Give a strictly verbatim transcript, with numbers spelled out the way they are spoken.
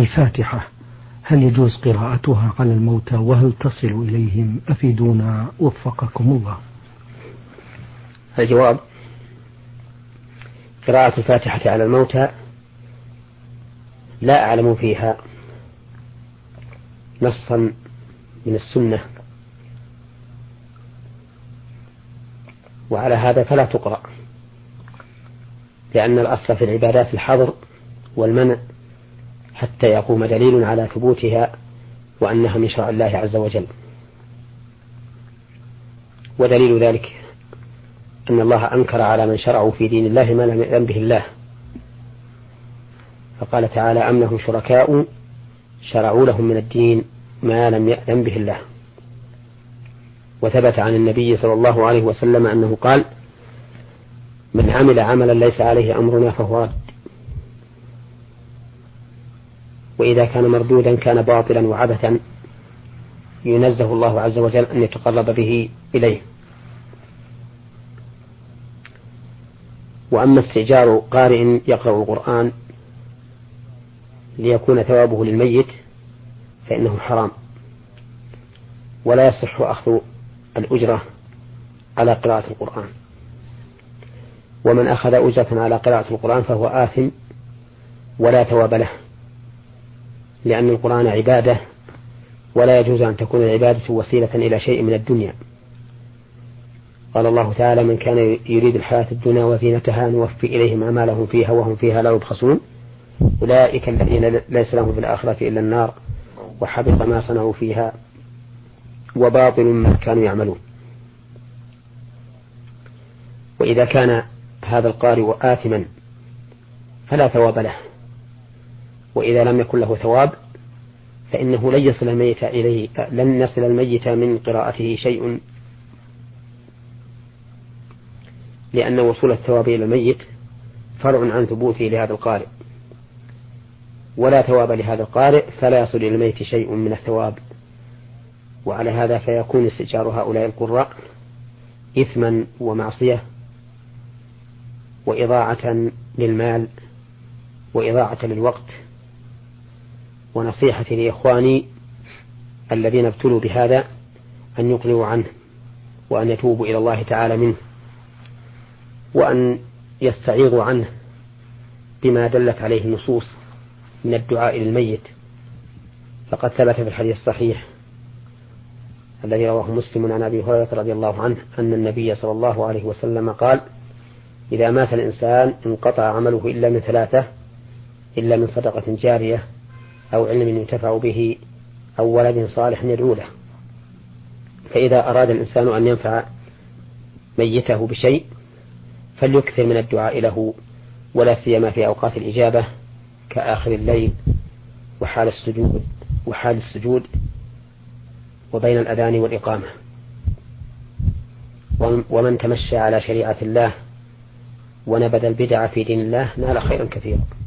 الفاتحة هل يجوز قراءتها على الموتى وهل تصل إليهم؟ أفيدونا وفقكم الله. الجواب: قراءة الفاتحة على الموتى لا أعلم فيها نصا من السنة، وعلى هذا فلا تقرأ، لأن الأصل في العبادات الحظر والمنع حتى يقوم دليل على ثبوتها وأنها من شرع الله عز وجل. ودليل ذلك أن الله أنكر على من شرعوا في دين الله ما لم يأذن به الله، فقال تعالى: أم لهم شركاء شرعوا لهم من الدين ما لم يأذن به الله. وثبت عن النبي صلى الله عليه وسلم أنه قال: من عمل عملا ليس عليه أمرنا فهو رد. وإذا كان مردودا كان باطلا وعبثا ينزه الله عز وجل أن يتقرب به إليه. وأما استئجار قارئ يقرأ القرآن ليكون ثوابه للميت فإنه حرام، ولا يصح أخذ الأجرة على قراءة القرآن. ومن أخذ أجرة على قراءة القرآن فهو آثم ولا ثواب له، لأن القرآن عبادة، ولا يجوز أن تكون العبادة وسيلة إلى شيء من الدنيا. قال الله تعالى: من كان يريد الحياة الدنيا وزينتها نوفي إليهم أعمالهم فيها وهم فيها لا يبخسون أولئك الذين ليس لهم في الآخرة إلا النار وحبط ما صنعوا فيها وباطل ما كانوا يعملون. وإذا كان هذا القارئ آثما فلا ثواب له، وإذا لم يكن له ثواب فإنه لن يصل الميت إليه لن يصل الميت من قراءته شيء، لأن وصول الثواب إلى الميت فرع عن ثبوته لهذا القارئ، ولا ثواب لهذا القارئ فلا يصل إلى الميت شيء من الثواب. وعلى هذا فيكون استئجار هؤلاء القراء إثما ومعصية وإضاعة للمال وإضاعة للوقت. ونصيحتي لإخواني الذين ابتلوا بهذا أن يقلعوا عنه وأن يتوبوا إلى الله تعالى منه، وأن يستعيضوا عنه بما دلت عليه النصوص من الدعاء للميت. فقد ثبت في الحديث الصحيح الذي رواه مسلم عن أبي هريرة رضي الله عنه أن النبي صلى الله عليه وسلم قال: إذا مات الإنسان انقطع عمله إلا من ثلاثة، إلا من صدقة جارية أو علم ينتفع به أو ولد صالح يدعو له. فإذا أراد الإنسان أن ينفع ميته بشيء فليكثر من الدعاء له، ولا سيما في أوقات الإجابة كآخر الليل وحال السجود وحال السجود وبين الأذان والإقامة. ومن تمشى على شريعة الله ونبذ البدع في دين الله نال خيرا كثيرا.